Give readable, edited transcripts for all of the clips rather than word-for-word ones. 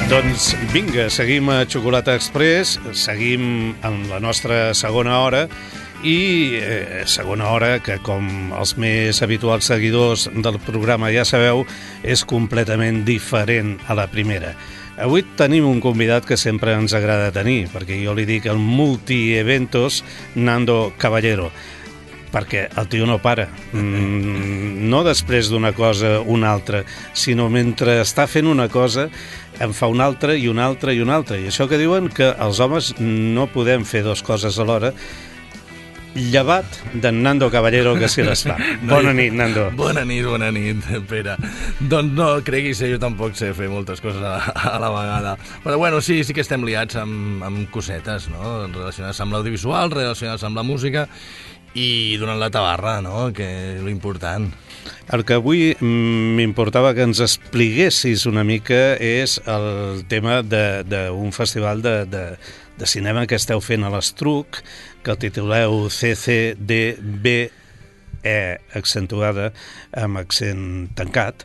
Doncs vinga, seguim a Xocolata Express, seguim en la nostra segona hora i segona hora que, com els més habituals seguidors del programa ja sabeu, és completament diferent a la primera. Avui tenim un convidat que sempre ens agrada tenir, perquè jo li dic el multieventos Nando Caballero, perquè el tio no para, no després d'una cosa una altra, sinó mentre està fent una cosa en fa una altra i una altra i una altra, i això que diuen que els homes no podem fer dues coses alhora, llevat d'en Nando Caballero, que sí les fa. Bona nit, Nando. Bona nit, Pere. Doncs no, creguis, jo tampoc sé fer moltes coses a la vegada. Però bueno, sí que estem liats amb cosetes, no?, relacionades amb l'audiovisual, relacionades amb la música i donant la tabarra, no?, que és l'important. El que avui m'importava que ens expliquessis una mica és el tema d'un festival de cinema que esteu fent a l'Estruc, que el tituleu CCDB, accentuada amb accent tancat,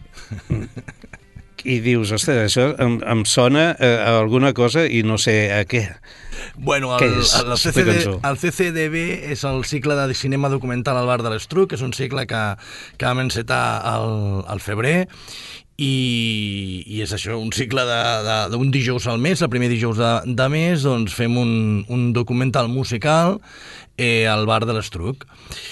i dius, ostres, això em sona a alguna cosa i no sé a què. Bueno, el CCDB és el cicle de cinema documental al Bar de l'Estruc, que és un cicle que vam encetar al febrer, i és això, un cicle d'un dijous al mes, el primer dijous de mes, doncs fem un documental musical al Bar de l'Estruc.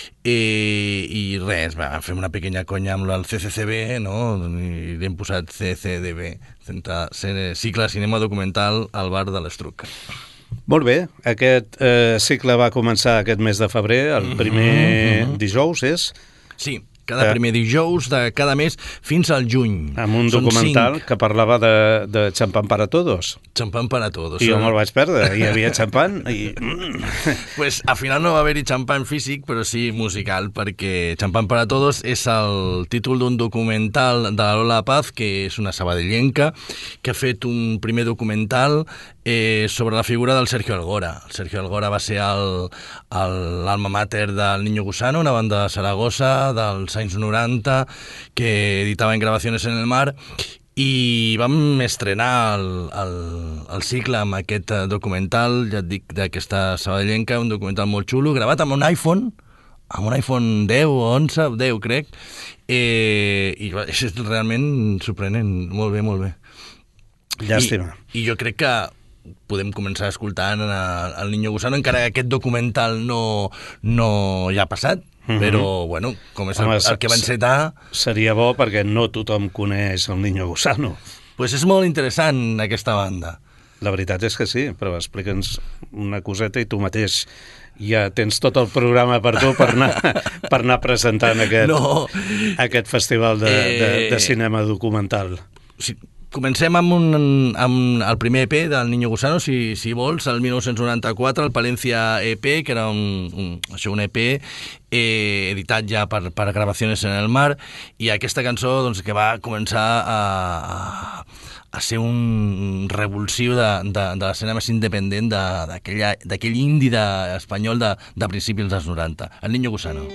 I res, fem una pequeña conya amb el CCCB, no?, i li hem posat CCDB, cicle de cinema documental al Bar de l'Estruc. Molt bé, aquest cicle va començar aquest mes de febrer, el primer dijous és? Sí, cada primer dijous de cada mes fins al juny. Amb un documental que parlava de Champán para Todos. Champán para Todos. I jo me'l vaig perdre, hi havia xampán i... Pues al final no va haver-hi xampán físic, però sí musical, perquè Champán para Todos és el títol d'un documental de la Lola Paz, que és una sabadellenca, que ha fet un primer documental sobre la figura del Sergio Algora. El Sergio Algora va ser l'alma mater del Niño Gusano, una banda de Saragossa dels anys 90 que editava en Gravaciones en el Mar, i vam estrenar el cicle amb aquest documental, ja et dic, d'aquesta sabadellenca, un documental molt xulo, gravat amb un iPhone 10 o 11, 10 crec, i és realment sorprenent, molt bé. Llàstima. I jo crec que podem començar escoltant el Niño Gusano, encara que aquest documental no ja ha passat, però, bueno, com és el que va encetar... Seria bo perquè no tothom coneix el Niño Gusano. Pues és molt interessant, aquesta banda. La veritat és que sí, però explica'ns una coseta i tu mateix ja tens tot el programa per tu per anar presentant aquest festival de cinema documental. Sí. Comencem amb el primer EP del Niño Gusano, si vols, el 1994, el Palencia EP, que era un EP editat ja per Gravaciones en el Mar, i aquesta cançó doncs, que va començar a ser un revulsiu de l'escena més independent d'aquell indie espanyol de principis dels 90, el Niño Gusano.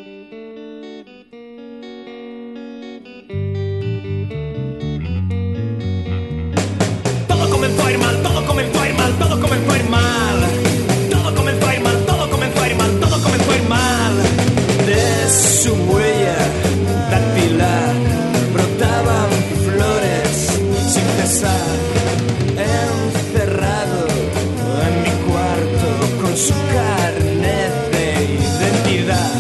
Todo comenzó a ir mal, todo comenzó a ir mal, todo comenzó a ir mal. Todo comenzó a ir mal, todo comenzó a ir mal, todo comenzó a ir mal. De su huella dactilar brotaban flores sin cesar. Encerrado en mi cuarto con su carnet de identidad.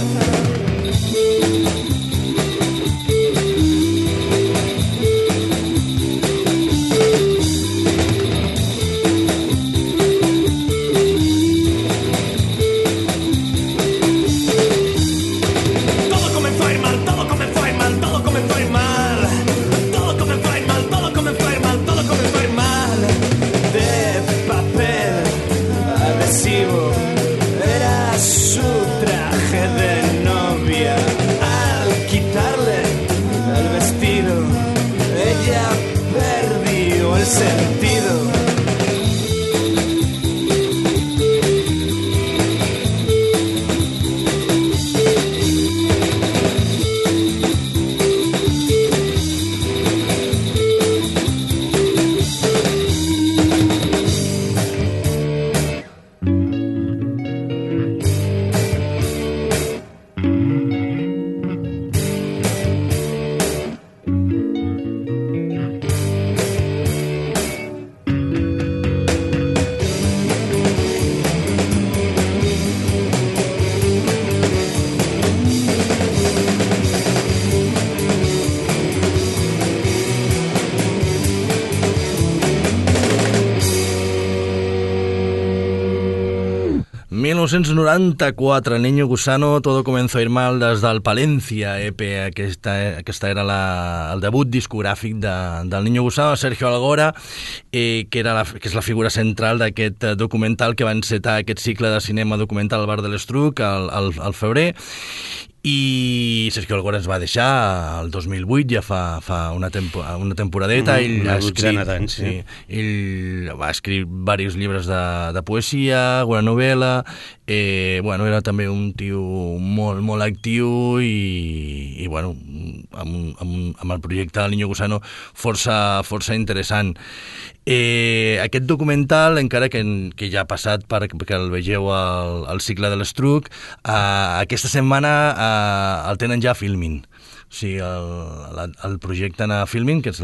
1994, El Niño Gusano, Todo comenzó a ir mal, des del Palencia EP. Aquesta era el debut discogràfic del Niño Gusano, Sergio Algora, que és la figura central d'aquest documental que va encetar aquest cicle de cinema documental al Bar de l'Estruc al febrer. I Sergio Algora ens va deixar el 2008, ja fa una temporadeta. Ell va escriure diversos llibres de poesia, alguna novel·la. Era també un tio molt, molt actiu i amb el projecte del Niño Gusano força interessant. Aquest documental, encara que ja ha passat perquè el vegeu al cicle de l'Estruc, aquesta setmana el tenen ja a Filmin. O sigui, el projecten a Filmin, que és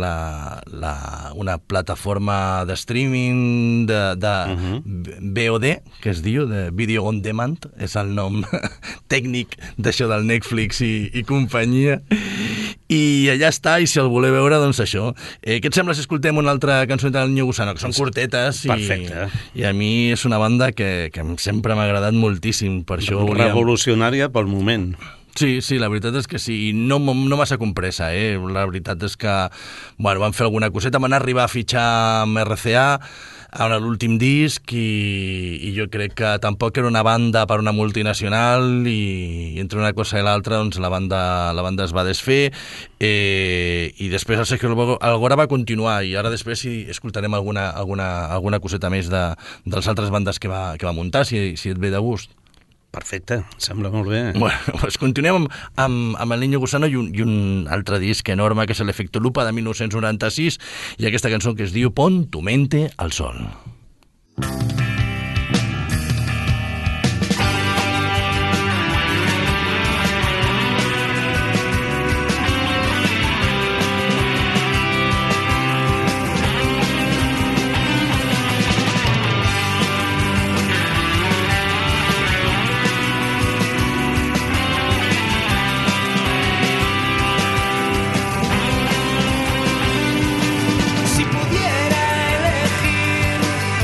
una plataforma de streaming de VOD, que es diu, de Video on Demand, és el nom tècnic d'això del Netflix i companyia. I allà està, i si el voleu veure, doncs això. Què et sembla si escoltem una altra cançó del Niño Gusano, que són curtetes? Perfecte. I a mi és una banda que sempre m'ha agradat moltíssim, per això volíem... Revolucionària pel moment. Sí, la veritat és que sí, no massa compressa, la veritat és que van fer alguna coseta, van arribar a fitxar amb RCA a l'últim disc i jo crec que tampoc era una banda per una multinacional i entre una cosa i l'altra doncs la banda es va desfer i després el Sergio Algora va continuar i ara després escoltarem alguna coseta més dels altres bandes que va muntar, si et ve de gust. Perfecte, sembla molt bé. Doncs continuem amb el Niño Gusano i un altre disc enorme que és l'Efecto Lupa de 1996 i aquesta cançó que es diu Pon tu mente al sol. Si pudiera elegir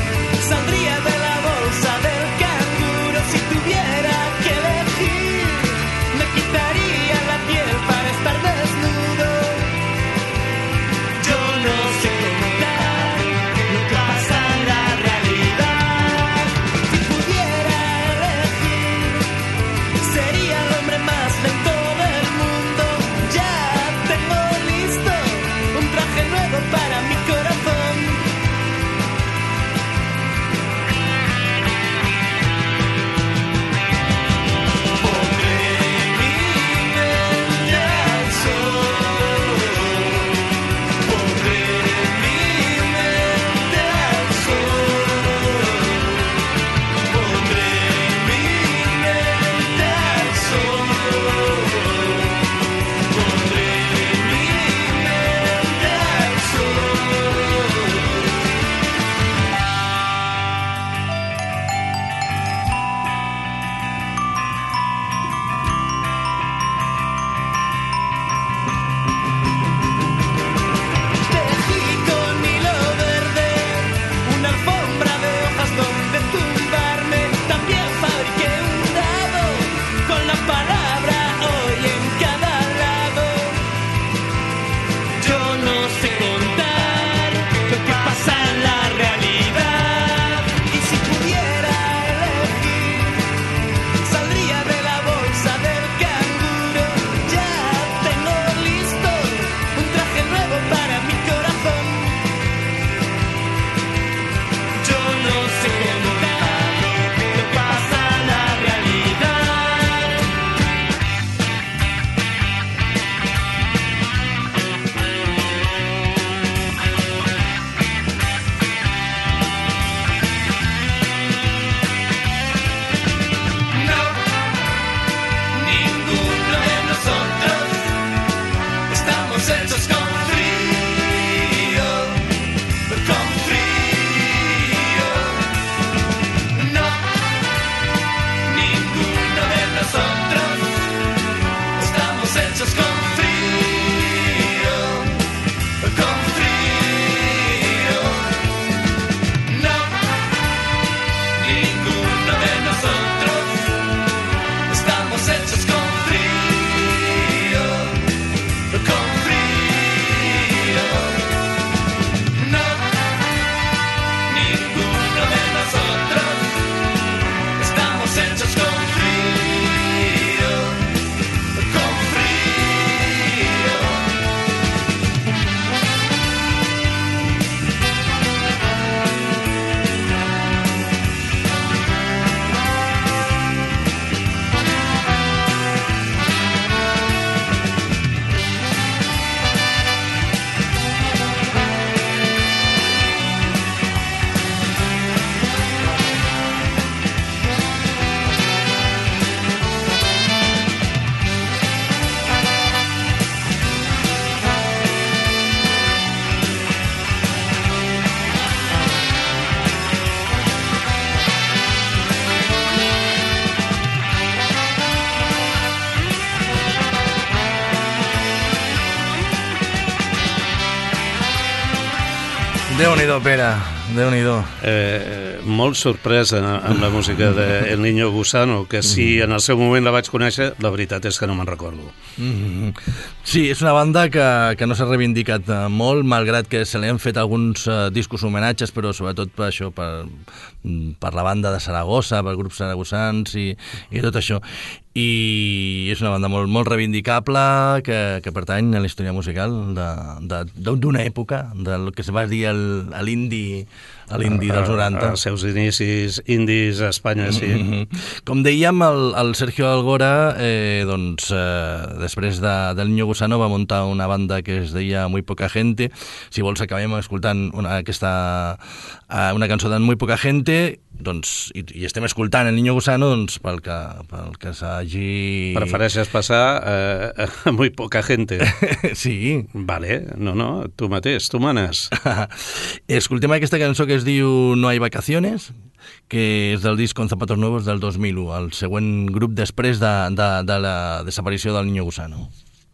Déu-n'hi-do, Pere, Déu-n'hi-do. Molt sorprès amb la música de El Niño Gusano, que si en el seu moment la vaig conèixer, la veritat és que no me'n recordo. Sí, és una banda que no s'ha reivindicat molt, malgrat que se li han fet alguns discos homenatges, però sobretot per això, per la banda de Saragossa, per grups saragossans i tot això. I és una banda molt reivindicable que pertany a la història musical d'una època, del que se va dir l'indi dels 90. Els seus inicis indis a Espanya, sí. Com dèiem, el Sergio Algora, després del Niño Gusano, va muntar una banda que es deia Muy Poca Gente. Si vols, acabem escoltant una cançó de Muy Poca Gente, i estem escoltant El Niño Gusano, pel que s'hagi... Prefereixes passar a Muy Poca Gente? Sí. Vale, no, tu mateix, tu manes. Escoltem aquesta cançó que es diu No hay vacaciones, que és del disc Con Zapatos Nuevos del 2001, el següent grup després de la desaparició del Niño Gusano.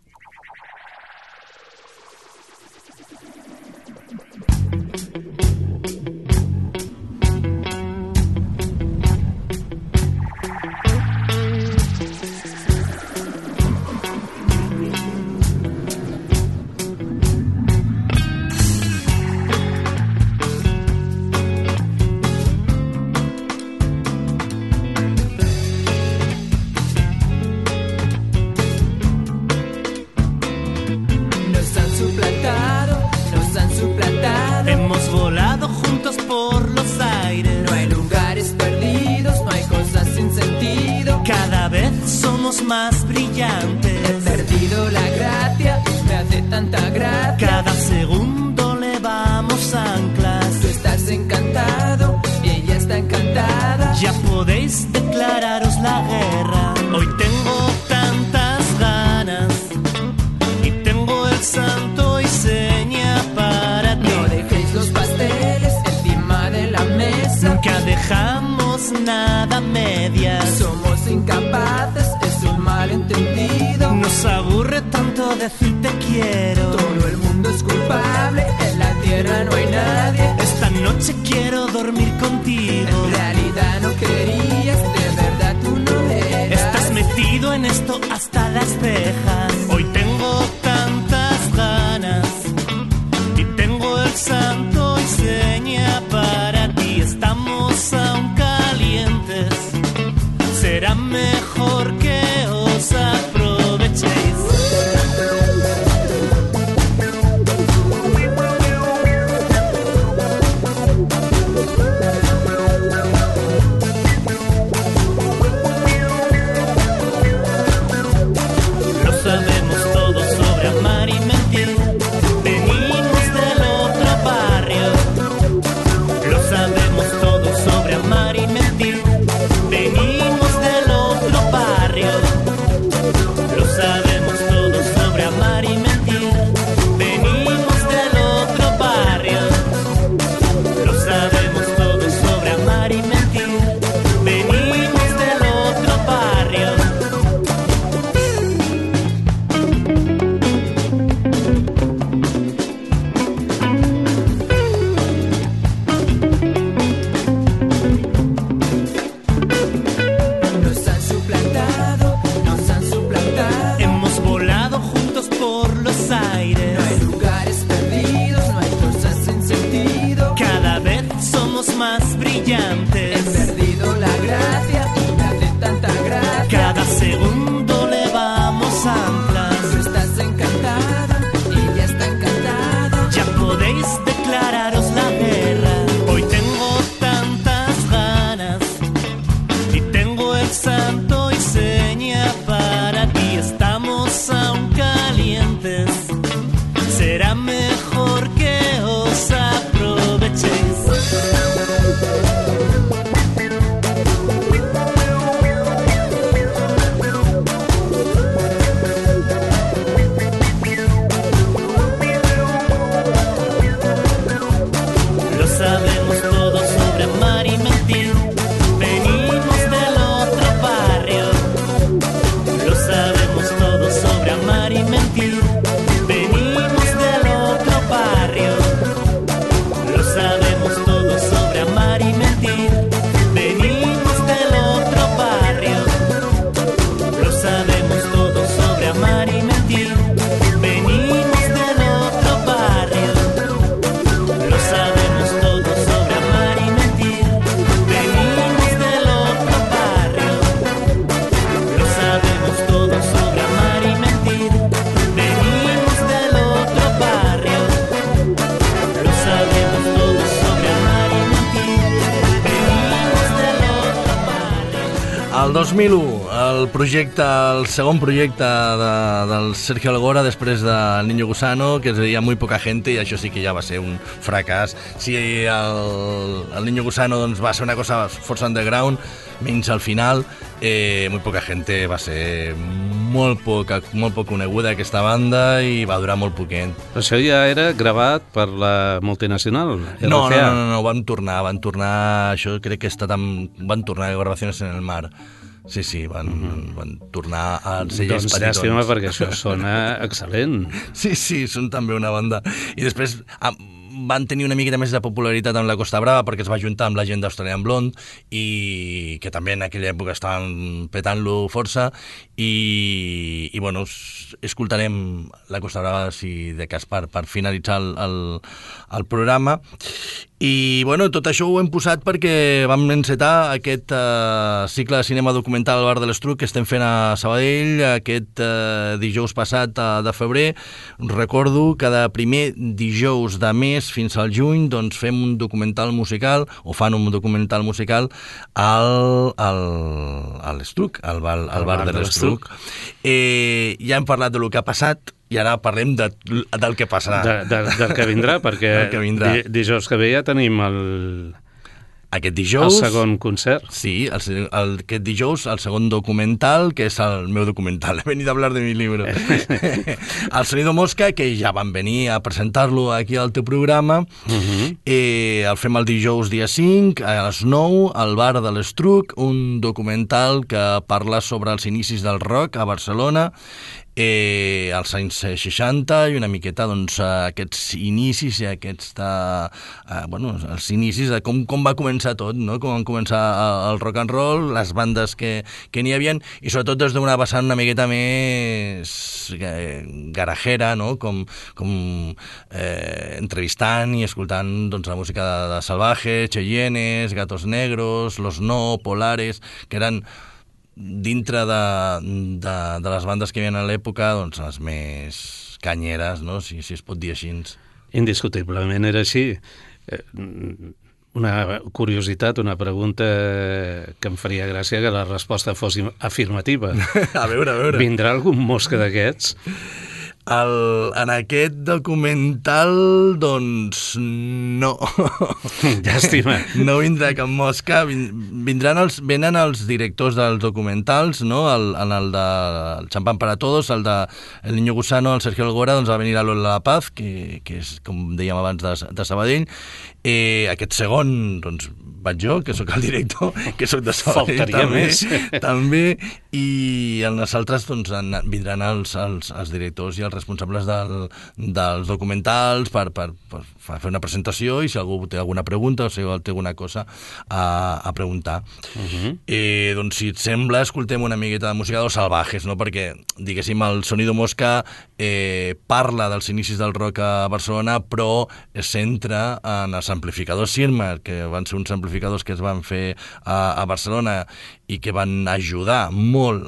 Más brillantes. He perdido la gracia, me hace tanta gracia. Cada segundo levamos anclas. Tú estás encantado y ella está encantada. Ya podéis declararos la guerra. Hoy tengo tantas ganas y tengo el santo y seña para ti. No dejéis los pasteles encima de la mesa. Nunca dejamos nada a medias. Somos incapaces. Malentendido. Nos aburre tanto decir te quiero. Todo el mundo es culpable, en la tierra no hay nadie. Esta noche quiero dormir contigo. En realidad no querías, de verdad tú no eras. Estás metido en esto hasta las cejas. Hoy tengo tantas ganas y tengo el santo y seña para ti. Estamos aún calientes. Será mejor que os aprovechéis. Lo sabemos todos sobre amar y mentir. Venimos del otro barrio. Lo sabemos todos sobre amar y mentir. Venimos del otro barrio. Lo sabemos todos sobre amar y mentir. Venimos del otro barrio. Lo sabemos todos sobre amar y mentir. Venimos del otro barrio. Nos han suplantado. Hemos volado juntos por los aires. No hay lugares perdidos, no hay cosas sin sentido. Cada vez somos más brillantes. He perdido la gracia y me hace tanta gracia. Cada segundo levamos anclas. Tú estás encantada y ella está encantada. Ya podéis declararos la guerra. Hoy tengo tantas ganas y tengo el santo y seña para ti. Estamos aún calientes. Será mejor que os aprovechéis. 2001, el segon projecte del Sergio Algora després de Niño Gusano, que es deia Muy poca gente, i això sí que ja va ser un fracàs. Si el Niño Gusano doncs, va ser una cosa força underground, menys al final, Muy poca gente va ser molt poc coneguda aquesta banda i va durar molt poquet. Però això ja era gravat per la multinacional? No, van tornar, això crec que van tornar a Grabaciones en el Mar. Sí, van tornar als sellos petitons. Doncs llàstima, perquè això sona excel·lent. Sí, són també una banda. I després van tenir una miqueta més de popularitat amb la Costa Brava perquè es va juntar amb la gent d'Australian Blonde i que també en aquella època estaven petant-lo força i bueno, escoltarem la Costa Brava si de cas per finalitzar el programa. I bueno, tot això ho hem posat perquè vam encetar aquest cicle de cinema documental al Bar de l'Estruc que estem fent a Sabadell aquest dijous passat de febrer. Recordo que de primer dijous de mes fins al juny doncs fem un documental musical, o fan un documental musical a l'Estruc, al Bar de l'Estruc. Ja hem parlat de lo que ha passat i ara parlem del que passarà. Del que vindrà, perquè dijous que ve ja tenim aquest dijous... El segon concert. Sí, aquest dijous, el segon documental, que és el meu documental. He venit a hablar de mi libro. El Sonido Mosca, que ja van venir a presentar-lo aquí al teu programa. El fem el dijous dia 5, a les 9, al Bar de l'Estruc, un documental que parla sobre els inicis del rock a Barcelona, als anys 60 i una miqueta doncs, aquests inicis i els inicis de com va començar tot, no? Com van començar el rock and roll, les bandes que n'hi havia i sobretot des d'una vessant una miqueta més garajera, no? Com entrevistant i escoltant doncs, la música de Salvaje, Cheyennes, Gatos Negros, Los No, Polares, que eren dintre de les bandes que hi havia a l'època, doncs les més canyeres, no? Si es pot dir així. Indiscutiblement era així. Una curiositat, una pregunta que em faria gràcia que la resposta fos afirmativa. A veure. Vindrà algun Mosca d'aquests? En aquest documental, doncs, no. Llàstima. No vindrà cap Mosca. Venen els directors dels documentals, no? En el de Champán para Todos, el de El Niño Gusano, el Sergio Algora, doncs va venir a Lola La Paz, que és, com dèiem abans, de Sabadell. Aquest segon, doncs, vaig jo, que sóc el director, que sóc de Sabadell també, i els altres doncs, vindran els directors i els responsables dels documentals per fer una presentació i si algú té alguna pregunta o si té alguna cosa a preguntar. Doncs si et sembla, escoltem una miqueta de música dels Salvajes, no? Perquè, diguéssim, el Sonido Mosca parla dels inicis del rock a Barcelona, però es centra en els amplificadors Sirmar, que van ser uns amplificadors que es van fer a Barcelona i que van ajudar molt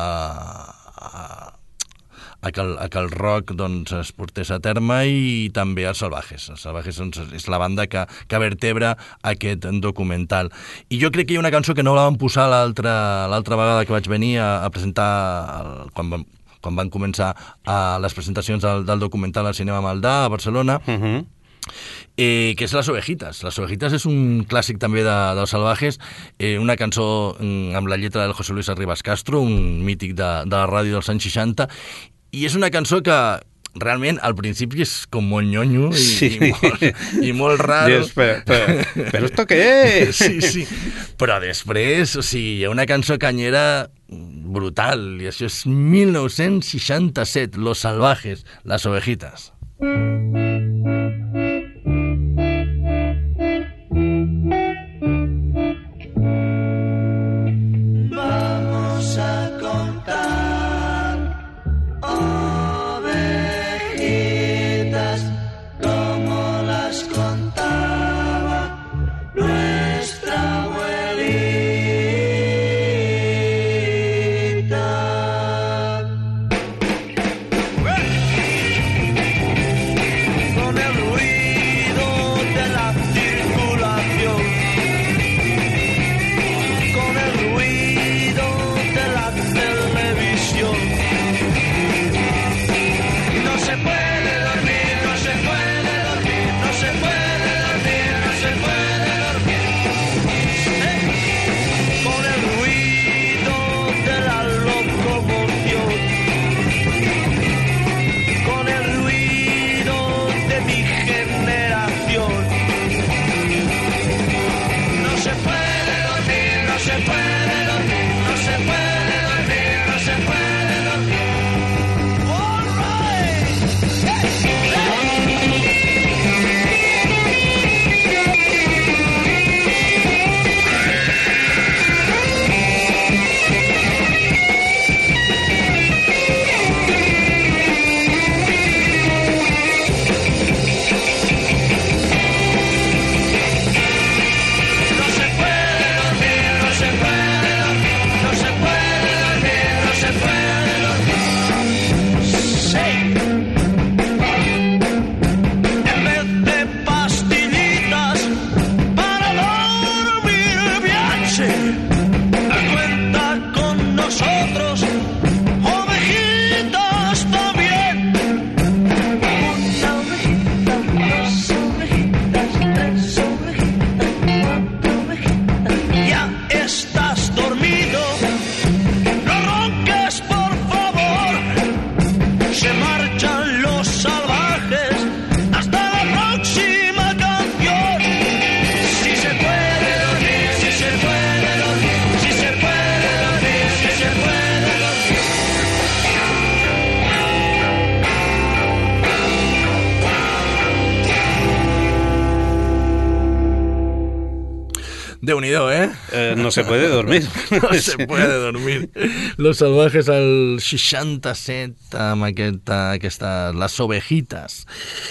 a que el rock doncs, es portés a terme i també els Salvajes. Els Salvajes doncs, és la banda que vertebra aquest documental. I jo crec que hi ha una cançó que no la vam posar l'altra vegada que vaig venir a presentar quan van començar les presentacions del documental al Cinema Maldà a Barcelona, que és Las Ovejitas. Las Ovejitas és un clàssic també dels Salvajes, una cançó amb la lletra del José Luis Arribas Castro, un mític de la ràdio dels anys 60, i és una cançó que realment al principi és com molt nyonyo i molt raro. Però esto què és? Sí. Però després, o sigui, hi ha una cançó canyera brutal, i això és 1967, Los Salvajes, Las Ovejitas. Vamos a contar ovejitas como las contaba nuestra abuelita. Con el ruido de la circulación, con el ruido Déu-n'hi-do, No se puede dormir. No se puede dormir. Los Salvajes al 67 amb aquesta Las Ovejitas.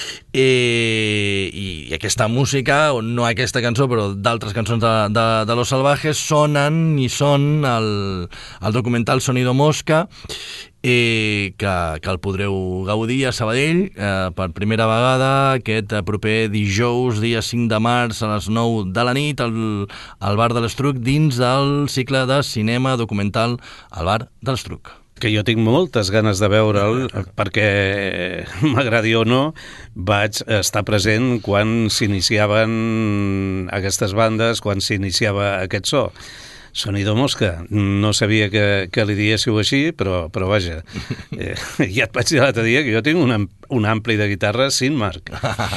I aquesta música, o no aquesta cançó, però d'altres cançons de Los Salvajes sonen i són el documental Sonido Mosca, que el podreu gaudir a Sabadell per primera vegada aquest proper dijous, dia 5 de març a les 9 de la nit al Bar de l'Estruc, dins del cicle de cinema documental al Bar de l'Estruc. Que jo tinc moltes ganes de veure'l, perquè m'agradi o no, vaig estar present quan s'iniciaven aquestes bandes, quan s'iniciava aquest so. Sonido Mosca. No sabia que li diéssiu així, però vaja. Ja et vaig dir l'altre dia que jo tinc un ampli de guitarra sin marc.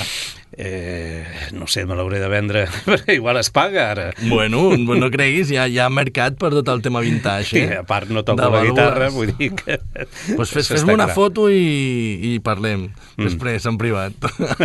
No sé, me l'hauré de vendre, perquè igual es paga ara. Bueno, no creguis, hi ha mercat per tot el tema vintage. I a part no toco la guitarra, vull dir que... Pues fes-me una foto i parlem després, en privat.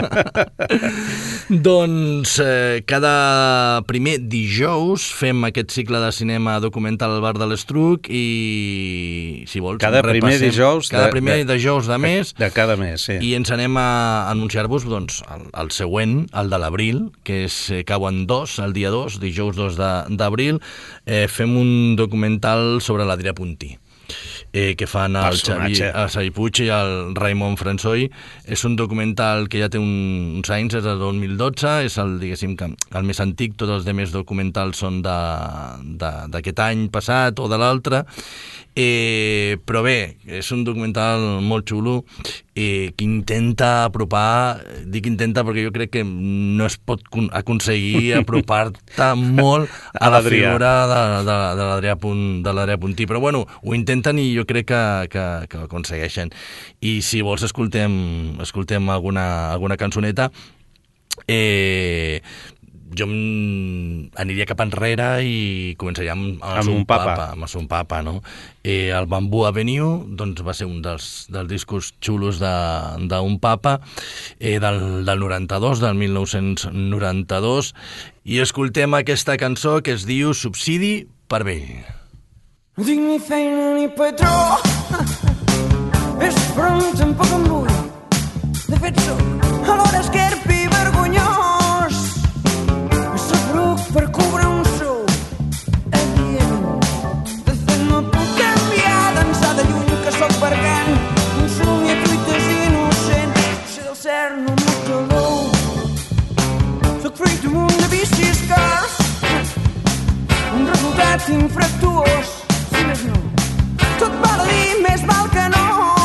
Doncs cada primer dijous fem aquest cicle de cinema documental al Bar de l'Estruc i, si vols, cada primer dijous de mes. De cada mes, sí. I ens anem a anunciar-vos doncs, el següent, el de l'abril, que és cauen el dia 2, dijous 2 d'abril, fem un documental sobre l'Adrià Puntí, que fan el Xavi Puig i el Raimon François. És un documental que ja té uns anys, és del 2012, és diguéssim, el més antic, tots els demés documentals són d'aquest any passat o de l'altre, però bé, és un documental molt xulo que intenta apropar, dic intenta perquè jo crec que no es pot aconseguir apropar-te molt a la figura de l'Adrià Puntí, però bueno, ho intenten i jo crec que ho aconsegueixen. I si vols escoltem alguna cançoneta, jo aniria cap enrere i començaria amb Son Papa, no? El Bamboo Avenue doncs, va ser un dels discos xulos d'un Papa, del 92, del 1992, i escoltem aquesta cançó que es diu Subsidi per vell. No tinc ni feina ni patró, és però tampoc em vull. De fet soc alhora esquerp i vergonyós. Soc bruc per cobrar un sou adient. De fet no puc canviar d'ençà de lluny que soc bergant. Un somni a truites innocent, si del cert no m'ho talou. Soc fruit d'un munt de vicis cars, un resultat infractuós. Tot val a dir, més val que no.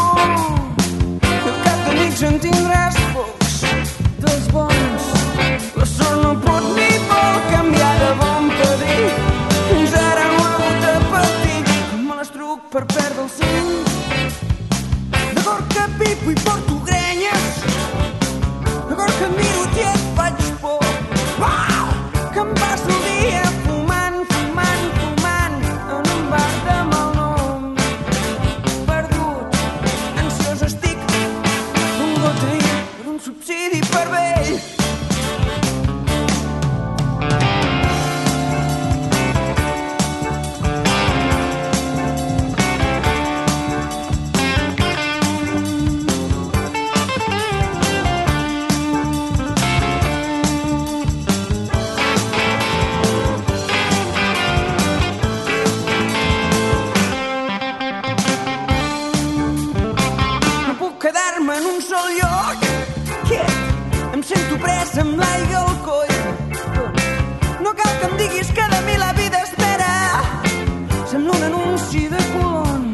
Al cap d'amics en tindràs pocs, dels bons. La sort no pot ni vol canviar de bon padrí. Fins ara no ha hagut de patir, com me l'estruc per perdre el seny. D'acord que pipo i porto grenyes, d'acord que miro i et faig por. Uau! Que em passo el dia fumant en un bar de mal nom. Perdut, ansiós estic, un gotell per un subsidi per vell. Quedar-me en un sol lloc, quiet, em sento pres amb l'aigua al coll. No cal que em diguis que de mi la vida espera, sembla un anunci de Colón.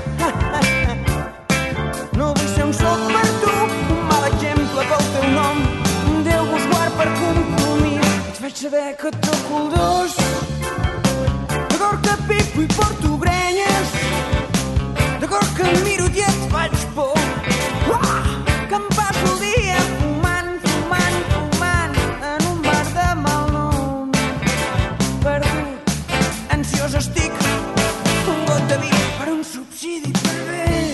No vull ser un soc per tu, un mal exemple pel teu nom. Déu vos guard per compromís, et faig saber que et toco el dos. D'acord que pipo i porto grenyes, d'acord que em miro i et faig por. Que em passo el dia fumant en un bar de mal nom. Perdut, ansiós estic, un got de vi per un subsidi per vell.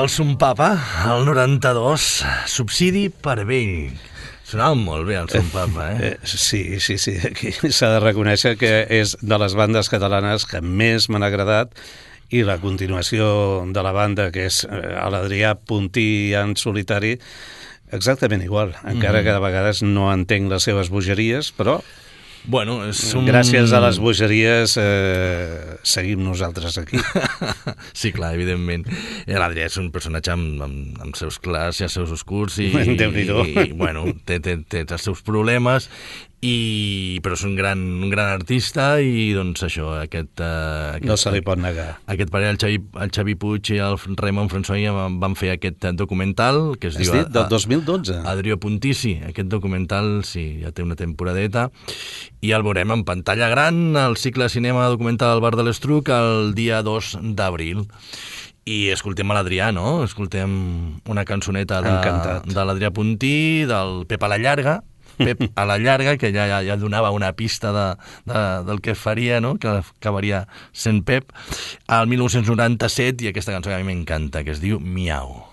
El Son Papa, el 92, Subsidi per vell. Sonava molt bé el Son Papa, Sí, aquí s'ha de reconèixer que és de les bandes catalanes que més m'han agradat, i la continuació de la banda, que és a l'Adrià Puntí en solitari, exactament igual, encara que de vegades no entenc les seves bogeries, però bueno, gràcies a les bogeries seguim nosaltres aquí. Sí, clar, evidentment. L'Adrià és un personatge amb seus clars i els seus oscurs i bueno, té els seus problemes, però és un gran artista, i doncs això, no se li pot negar. Aquest parell, el Xavi Puig i el Raimon François, van fer aquest documental que es diu... Has dit del 2012? Adrià Puntí, sí. Aquest documental, sí, ja té una temporadeta, i el veurem en pantalla gran al cicle de cinema documental del Bar de l'Estruc el dia 2 d'abril. I escoltem a l'Adrià, no? Escoltem una cançoneta de l'Adrià Puntí, del Pep a la llarga, Pep a la llarga, que ja donava una pista del que faria, no? Que acabaria sent Pep, al 1997, i aquesta cançó que a mi m'encanta, que es diu Miau.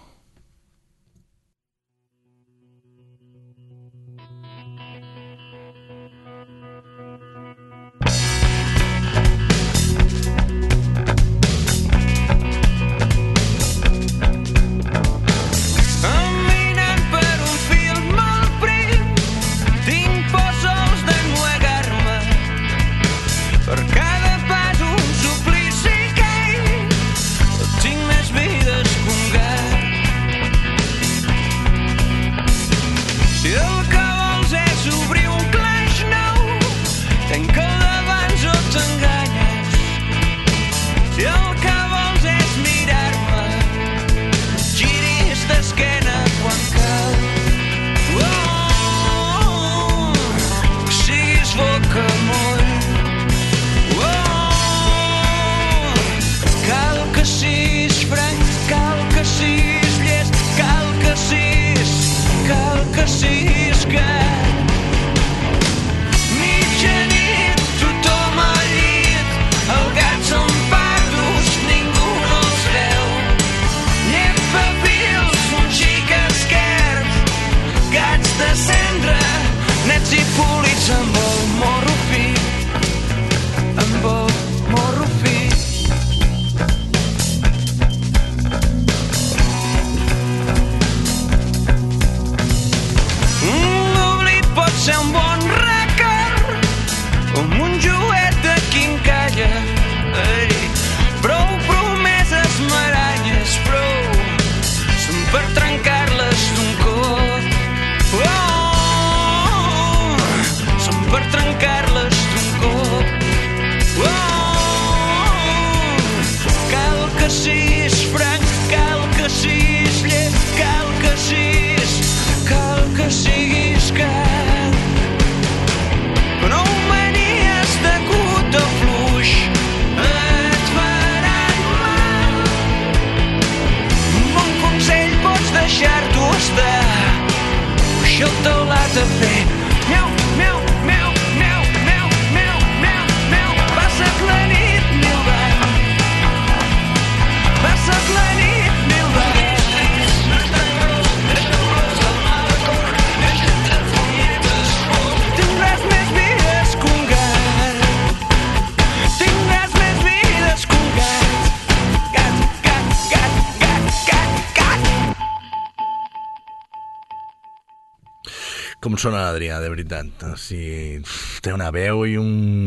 Com sona l'Adrià, de veritat. O sigui, té una veu i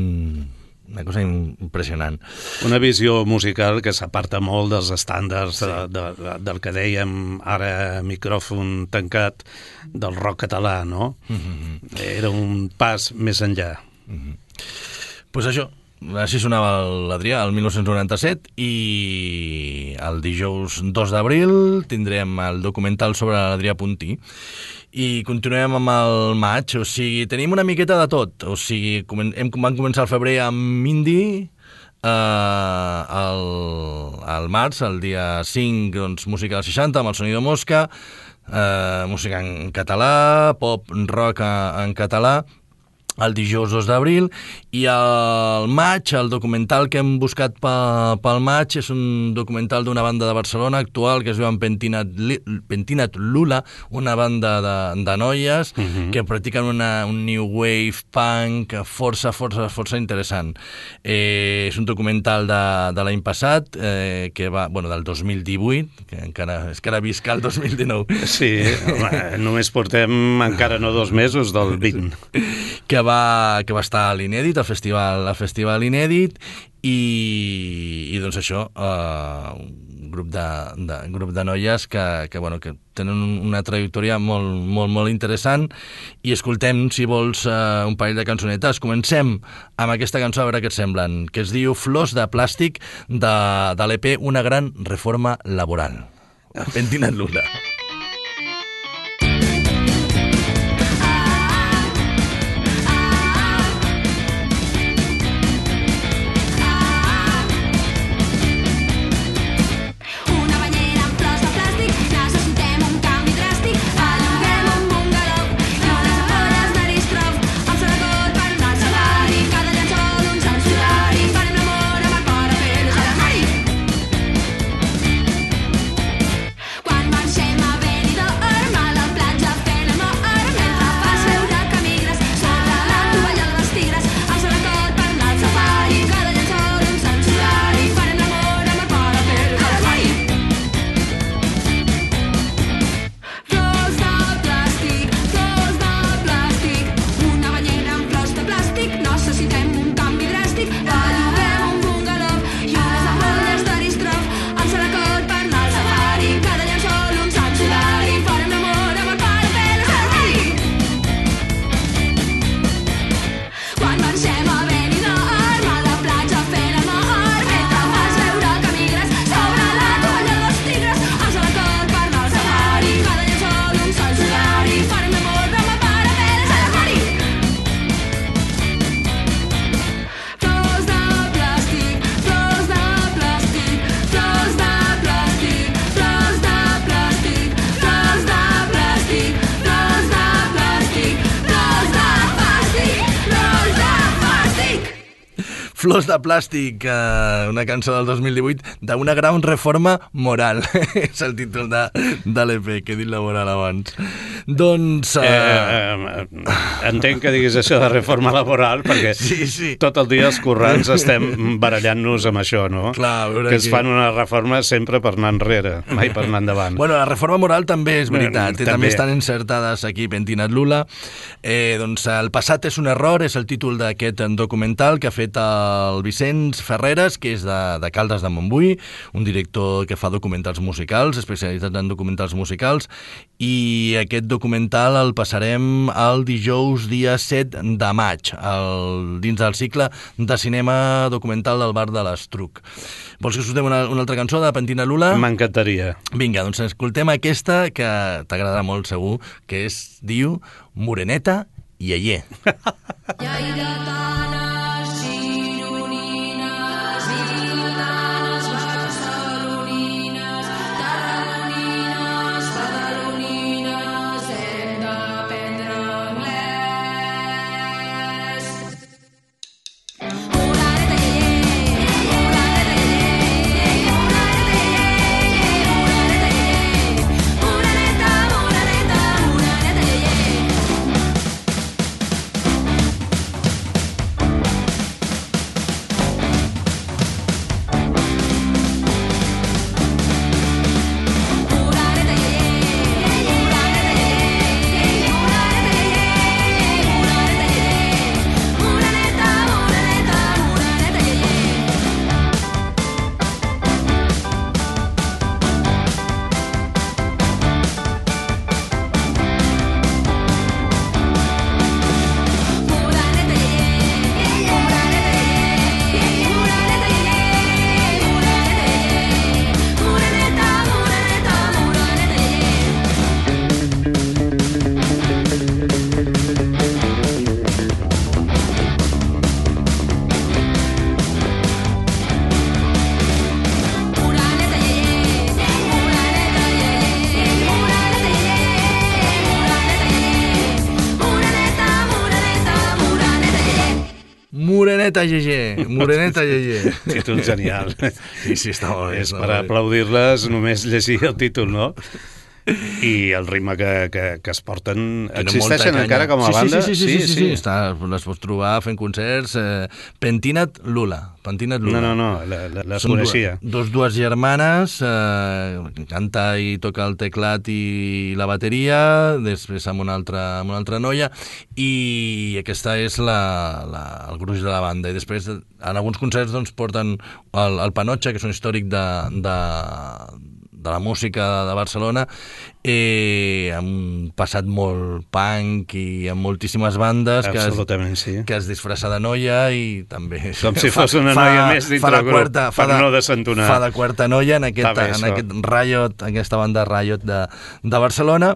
una cosa impressionant. Una visió musical que s'aparta molt dels estàndards del que dèiem ara, micròfon tancat, del rock català, no? Era un pas més enllà. Pues això, així sonava l'Adrià el 1997, i el dijous 2 d'abril tindrem el documental sobre l'Adrià Puntí. I continuem amb el maig, o sigui, tenim una miqueta de tot. O sigui, vam començar el febrer amb Indie, al març, el dia 5, doncs, música dels 60 amb el Sonido Mosca, música en català, pop, rock en català, el dijous 2 d'abril, i al maig, el documental que hem buscat pel maig és un documental d'una banda de Barcelona actual que es diu Pentinat Lula, una banda de noies que practiquen un new wave punk força interessant. És un documental de l'any passat, que va, del 2018, que encara visc el 2019. Sí, home, només portem encara no 2 mesos del 20. Que va estar a l'Inèdit, al festival Inèdit, i doncs això, un grup de noies que tenen una trajectòria molt interessant, i escoltem, si vols, un parell de cançonetes. Comencem amb aquesta cançó, a veure què et semblen, que es diu Flors de plàstic, de l'EP Una gran reforma laboral. Pentinat Lula. Flors de plàstic, una cançó del 2018 d'una gran reforma moral. És el títol de l'EP, que he dit la moral abans. Doncs... entenc que diguis això de reforma laboral, perquè sí. tot el dia els currants estem barallant-nos amb això, no? Clar, que es fan una reforma sempre per anar enrere, mai per anar endavant. Bueno, la reforma moral també és veritat, també estan encertades aquí Pentinat Lula. Doncs El passat és un error és el títol d'aquest documental que ha fet el Vicenç Ferreres, que és de Caldes de Montbui, un director que fa documentals musicals, especialitzat en documentals musicals, i aquest documental el passarem el dijous dia 7 de maig, dins del cicle de cinema documental del Bar de l'Estruc. Vols que escoltem una altra cançó de Pentinat Lula? M'encantaria. Vinga, doncs escoltem aquesta, que t'agradarà molt segur, que diu Moreneta i Ayer. Moreneta Yeye, Moreneta Yeye. Títol genial. Sí, està molt bé. És per aplaudir-les només llegir el títol, no? I el ritme que es porten existeixen encara com a banda? Sí. Les pots trobar fent concerts. Pentina't Lula. No, les coneixia. Dues germanes, canta i toca el teclat i la bateria, després amb una altra noia, i aquesta és el gruix de la banda. I després, en alguns concerts, doncs, porten el Panotxa, que és un històric de la música de Barcelona, amb un passat molt punk i amb moltíssimes bandes que es disfressa de noia i també... Com si fos una noia més dintre del grup, per no desentonar. Fa de quarta noia en aquest Riot, aquesta banda Riot de Barcelona.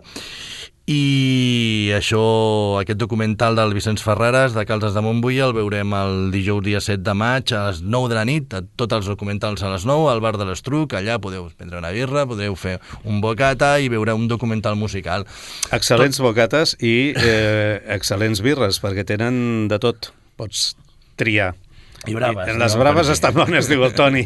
I aquest documental del Vicenç Ferreres de Caldes de Montbui el veurem el dijous dia 7 de maig a les 9 de la nit, tots els documentals a les 9 al bar de l'Estruc, allà podeu prendre una birra, podeu fer un bocata i veure un documental musical. Excel·lents bocates i excel·lents birres, perquè tenen de tot, pots triar. I braves. Les braves estan bones, diu el Toni.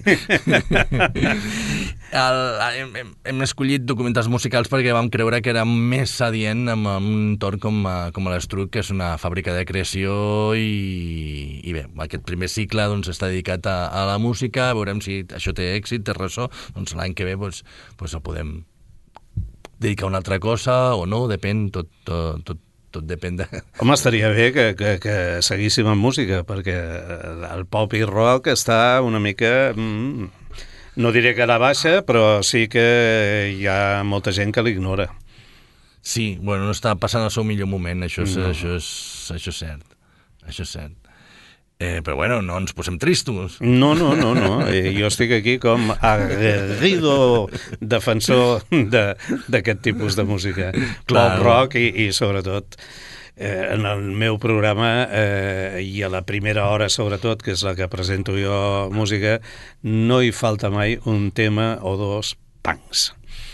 Hem escollit documentals musicals perquè vam creure que era més adient amb un entorn com a l'Estruc, que és una fàbrica de creació, i bé, aquest primer cicle doncs, està dedicat a la música. Veurem si això té èxit, té ressò, doncs l'any que ve doncs el podem dedicar a una altra cosa o no, depèn, tot depèn de... Home, estaria bé que seguíssim amb música, perquè el pop i rock està una mica... No diré que a la baixa, però sí que hi ha molta gent que l'ignora. Sí, bueno, no està passant el seu millor moment, això és cert. Això és cert. Però bueno, no ens posem tristos. No. Jo estic aquí com aguerrido defensor d'aquest tipus de música. Pop, rock i sobretot en el meu programa i a la primera hora sobretot, que és la que presento jo música, no hi falta mai un tema o dos punks.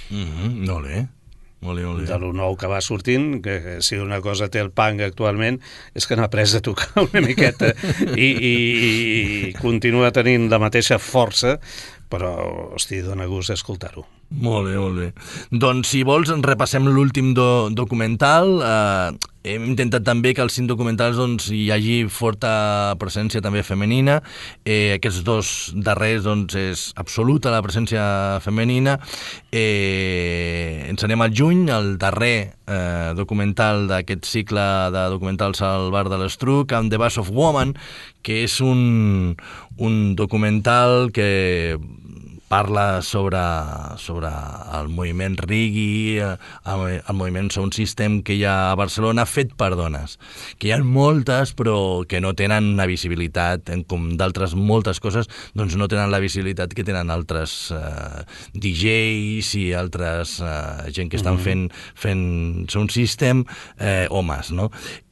Molt bé. De lo nou que va sortint, que si una cosa té el punk actualment és que n'ha après a tocar una miqueta i continua tenint la mateixa força, però, hosti, dona gust escoltar-ho. Molt bé. Doncs, si vols, repassem l'últim documental. Hem intentat també que als 5 documentals doncs, hi hagi forta presència també femenina. Aquests dos darrers doncs, és absoluta la presència femenina. Ens anem al juny, el darrer documental d'aquest cicle de documentals al bar de l'Estruc, amb The Bass of Woman, que és un documental que parla sobre el moviment reggae, el moviment sound system que hi ha a Barcelona, fet per dones, que hi ha moltes però que no tenen una visibilitat, com d'altres moltes coses, doncs no tenen la visibilitat que tenen altres DJs i altres gent que estan fent sound system, homes, no?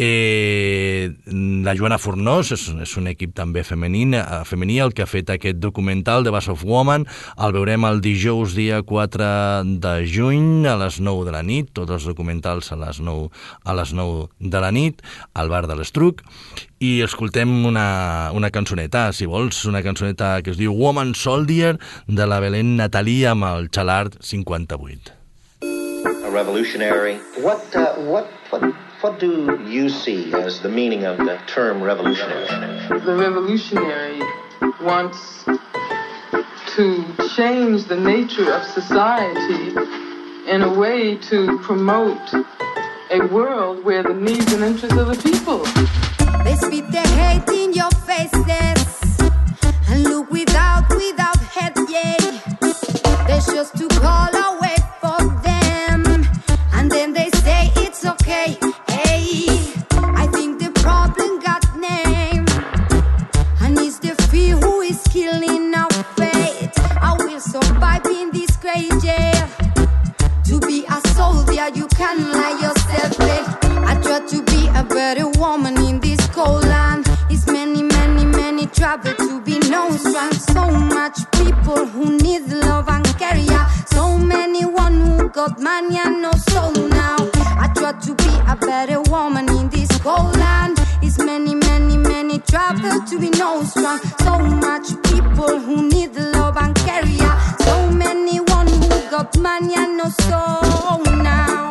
La Joana Fornós és un equip també femení el que ha fet aquest documental The Bass of Woman. El veurem el dijous dia 4 de juny a les 9 de la nit, tots els documentals a les 9 de la nit, al bar de l'Estruc, i escoltem una cançoneta, si vols, una cançoneta que es diu Woman Soldier, de la Belén Natalí amb el Xalart 58. A revolutionary. What do you see as the meaning of the term revolutionary? The revolutionary wants to change the nature of society in a way to promote a world where the needs and interests of the people. They spit their hate in your faces and look without head, yeah. There's just to call away for them, and then they say it's okay. Hey, I think the problem got name, and it's the fear who is killing our fate. I will survive in this crazy jail. To be a soldier, you can lie yourself dead. I try to be a better woman in this cold land. It's many trouble to be known strong. So much people who need love and care. So many one who got money and no soul now. I try to be a better woman in this cold land. It's many trouble to be no strong. So much people who need love and career. So many one who got money and no soul now.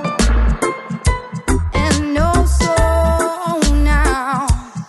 And no soul now.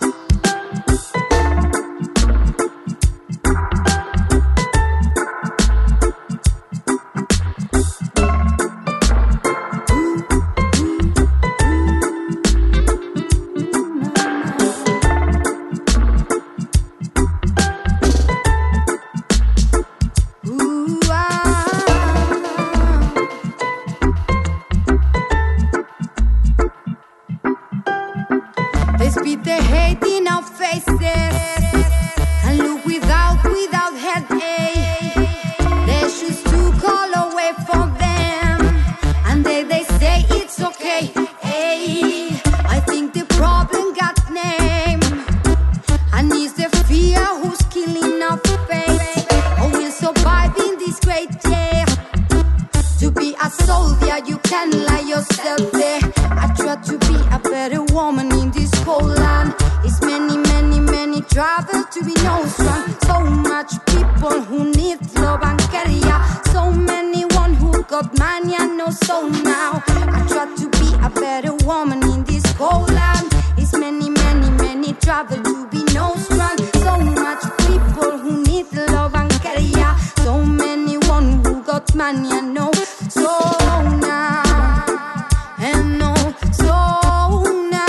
They spit the hate in our faces and look without headache. They choose to call away for them, and they say it's okay. Hey, I think the problem got name, and it's the fear who's killing our faith. Or will survive in this great year. To be a soldier, you can lie yourself there. I try to be a better woman in this cold land. It's many, many, many travel to be no strong. So much people who need love and career. So many one who got money and no soul now. I try to be a better woman in this cold land. It's many, many, many travel to be no strong. So much people who need love and career. So many one who got money and no soul now. And no soul now.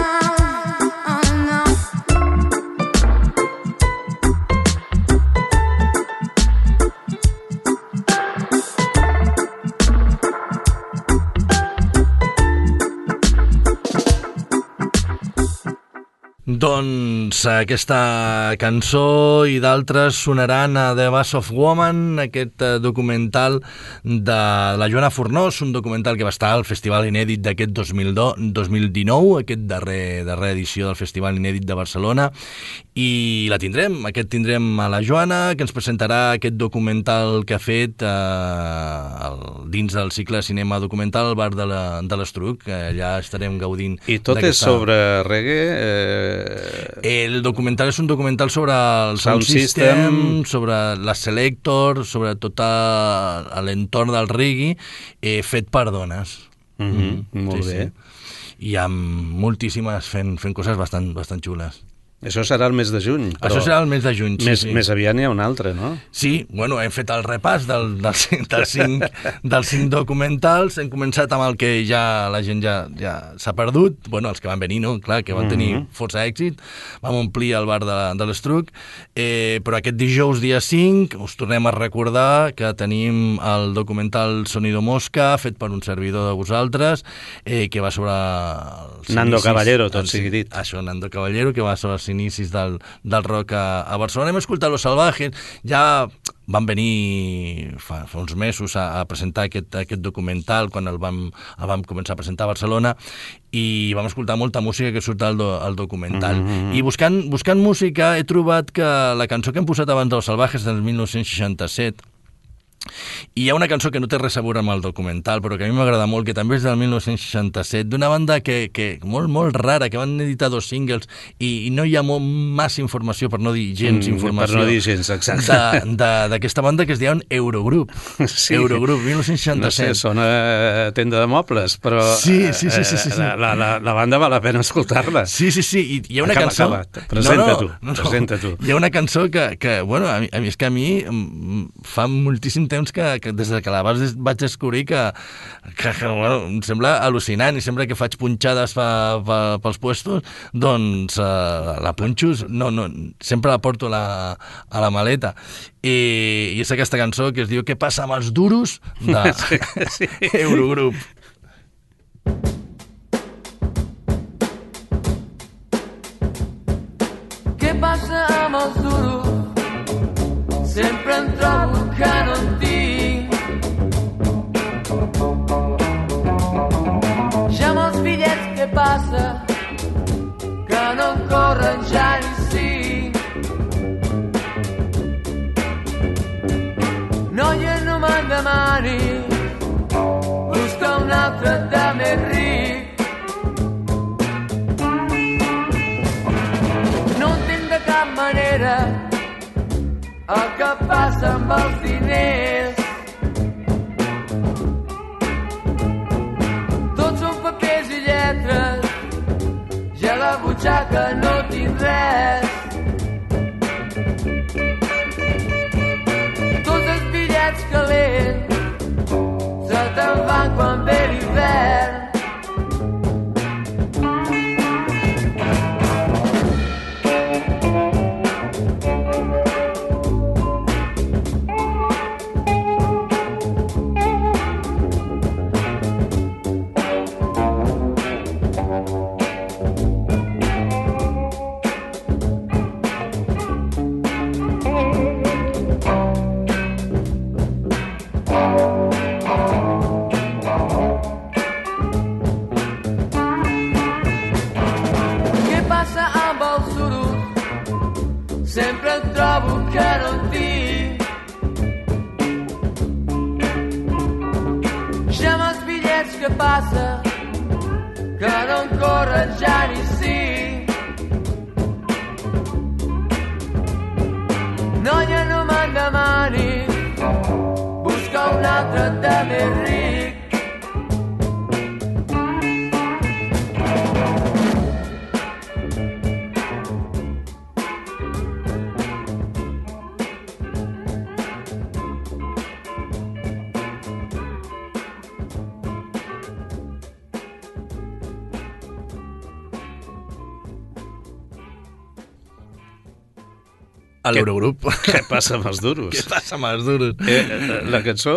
Doncs aquesta cançó i d'altres sonaran a The Bass of Woman, aquest documental de la Joana Fornós, un documental que va estar al Festival Inèdit d'aquest 2019, aquest darrer edició del Festival Inèdit de Barcelona, i tindrem a la Joana, que ens presentarà aquest documental que ha fet dins del cicle cinema documental al bar de l'Estruc, que allà estarem gaudint. I tot és sobre reggae? El documental és un documental sobre el sound system, sobre la Selector, sobre tot l'entorn del reggae, fet per dones. Molt bé. I amb moltíssimes fent coses bastant xules. Això serà el mes de juny. Això serà el mes de juny, sí. Més aviat n'hi ha un altre, no? Sí, bueno, hem fet el repàs dels cinc documentals, hem començat amb el que ja la gent ja s'ha perdut, bueno, els que van venir, no? Clar, que van tenir força èxit, vam omplir el bar de l'Estruc, però aquest dijous, dia 5, us tornem a recordar que tenim el documental Sonido Mosca, fet per un servidor de vosaltres, que va sobre... Nando Caballero, tot sigui dit. Això, Nando Caballero, que va sobre els inicis del rock a Barcelona. Hem escoltat Los Salvajes, ja van venir fa uns mesos a presentar aquest documental quan el vam començar a presentar a Barcelona, i vam escoltar molta música que surt al documental. I buscant música he trobat que la cançó que hem posat abans de Los Salvajes del 1967, i hi ha una cançó que no té res a veure amb el documental, però que a mi m'agrada molt, que també és del 1967, d'una banda que molt rara, que van editar 2 singles i no hi ha massa informació, per no dir gens informació. Per no dir gens, exacte. D'aquesta banda que es deia Eurogroup. Sí. Eurogroup, 1967. No sé, sona tenda de mobles, però sí. la banda val la pena escoltar-la. Sí, i hi ha una cançó... Presenta tu. Hi ha una cançó que bueno, és que a mi fa moltíssim temps que des que la vaig descobrir que bueno, em sembla al·lucinant, i sempre que faig punxades pels puestos, doncs la punxo, sempre la porto a la maleta, i és aquesta cançó que es diu Què passa amb els duros? De Eurogroup. Què passa amb els duros? Sempre em trobo que no en tinc. Ja amb els bitllets què passa? Que no en corren ja ni 5. Noia, no me'n demani, busca un altre de més ric. No entenc de cap el que passa amb els diners. Tots són papers i lletres, ja a la butxaca no tinc res. Tots els bitllets calents se te'n van quan ve l'hivern. Sempre em trobo que no en tinc. Ja amb els bitllets que passa, que no en corren ja ni cinc. Noia, no me'n demani, busca un altre de més ric. A l'Eurogrup. Què passa amb els duros? Què passa amb els duros? La cançó,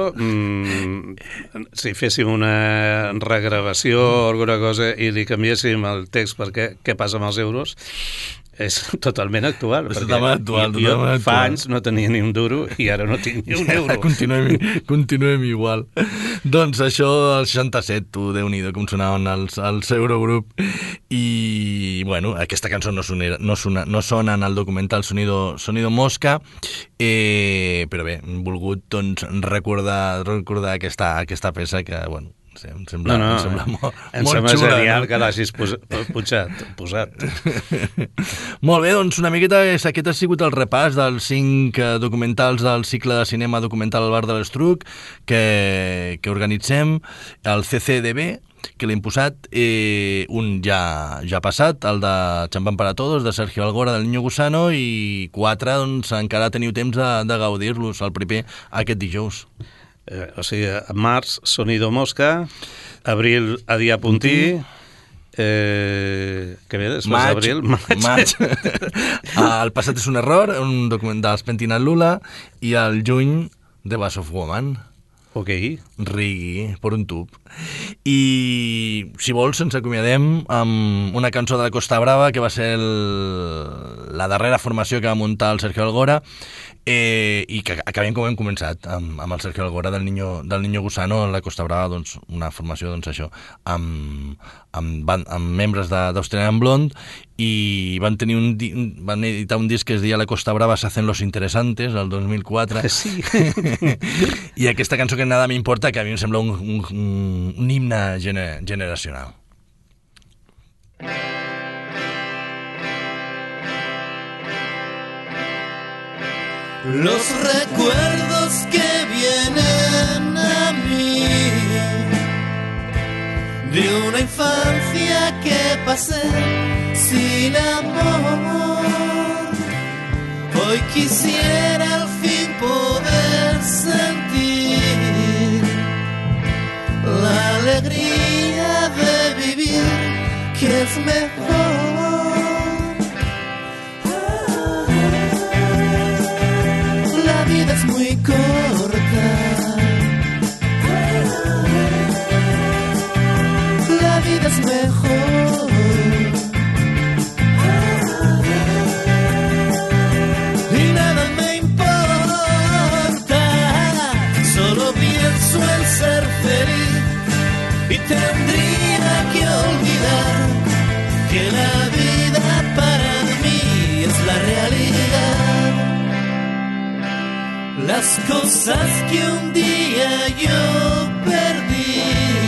si féssim una regravació o alguna cosa i li canviéssim el text perquè què passa amb els euros, és totalment actual. És totalment actual. Jo fa anys no tenia ni un duro i ara no tinc ni un euro. Continuem igual. Doncs això, el 67, tu, Déu-n'hi-do, com sonaven els Eurogrup. I, bueno, aquesta cançó no sona en el documental Sonido Mosca, però bé, hem volgut doncs, recordar aquesta peça que, bueno, em sembla molt xula. Genial que l'hagis posat. Molt bé, doncs una miqueta aquest ha sigut el repàs dels 5 documentals del cicle de cinema documental al Bar de l'Estruc que organitzem, el CCDB, que l'hem posat, un ja passat, el de Champán para Todos, de Sergio Algora, del Niño Gusano, i 4, doncs encara teniu temps de gaudir-los, el primer aquest dijous. O sigui, març, Sonido Mosca, abril, Adia Puntí, què ve després d'abril? Maig. El passat és un error, un document dels Pentinat Lula, i el juny, The Bass of Woman. Ok. Rigui, per un tub. I, si vols, ens acomiadem amb una cançó de la Costa Brava, que va ser la darrera formació que va muntar el Sergio Algora, i que acabem com hem començat, amb el Sergio Algora del Niño Gusano, la Costa Brava, doncs, una formació, doncs, això, amb membres d'Australian Blonde, i van editar un disc que es deia La Costa Brava se hacen los interesantes, el 2004. Sí. I aquesta cançó que nada m'importa, que a mi em sembla un himne generacional. Los recuerdos que vienen a mí de una infancia que pasé sin amor. Hoy quisiera al fin poder sentir la alegría de vivir, que es mejor. La vida es muy corta, la vida es mejor. Y nada me importa, solo pienso en ser feliz. Y tendría que olvidar que la vida para mí es la realidad. Las cosas que un día yo perdí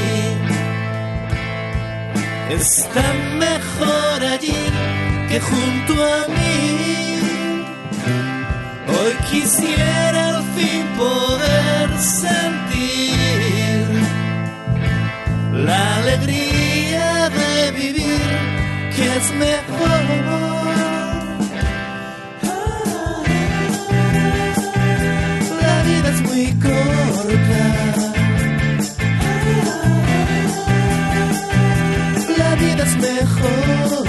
están mejor allí que junto a mí. Hoy quisiera al fin poder sentir la alegría de vivir, que es mejor. La vida es muy corta. La vida es mejor.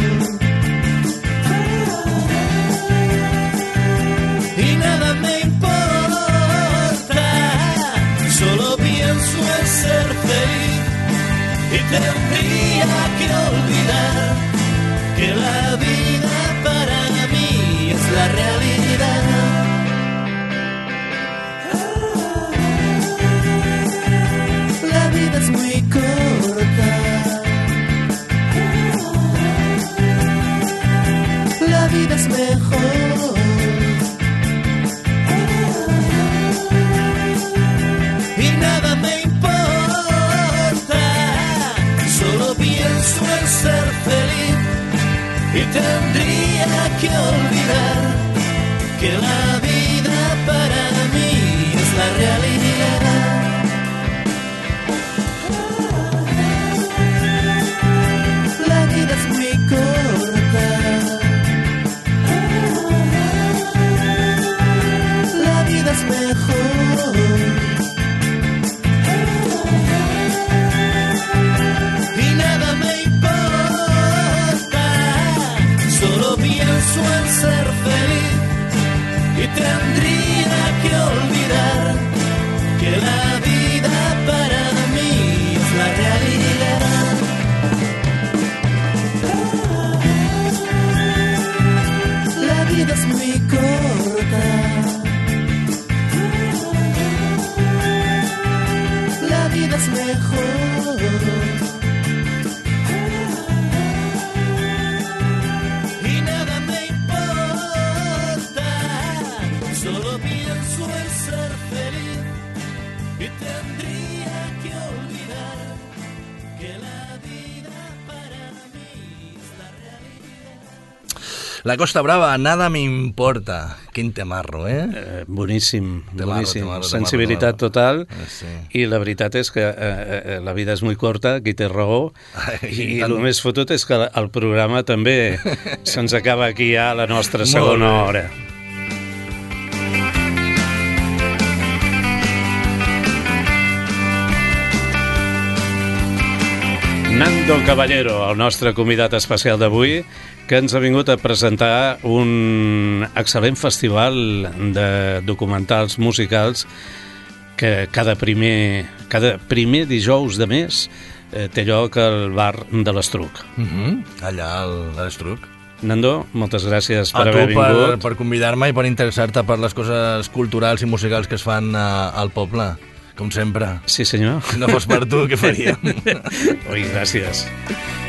Y nada me importa. Solo pienso en ser feliz. Y tendría que olvidar que la vida para mí es la realidad. La vida es muy corta. La vida es mejor. Y nada me importa. Solo pienso en ser feliz. Y tendría que olvidar que la vida para mí es la realidad. La vida es muy corta. La vida es mejor. Y nada me importa. Solo pienso en ser feliz. Y tendría que olvidar que la vida para mí es la realidad. La vida es muy corta. La vida es mejor. Y nada me importa. Solo pienso en ser feliz. Y tendría que olvidar que la vida para mí es la realidad. La Costa Brava, nada me importa. Quin temarro, eh? Boníssim, boníssim. Temarro. Sensibilitat total. Sí. I la veritat és que la vida és molt corta, qui té raó, i el més fotut és que el programa també se'ns acaba aquí ja a la nostra segona hora. Nando Caballero, el nostre convidat especial d'avui, que ens ha vingut a presentar un excel·lent festival de documentals musicals que cada primer dijous de mes té lloc al bar de l'Estruc. Allà, a l'Estruc. Nando, moltes gràcies per a haver tu vingut. per convidar-me i per interessar-te per les coses culturals i musicals que es fan al poble, com sempre. Sí, senyor. Si no fos per tu, què faríem? Ui, gràcies.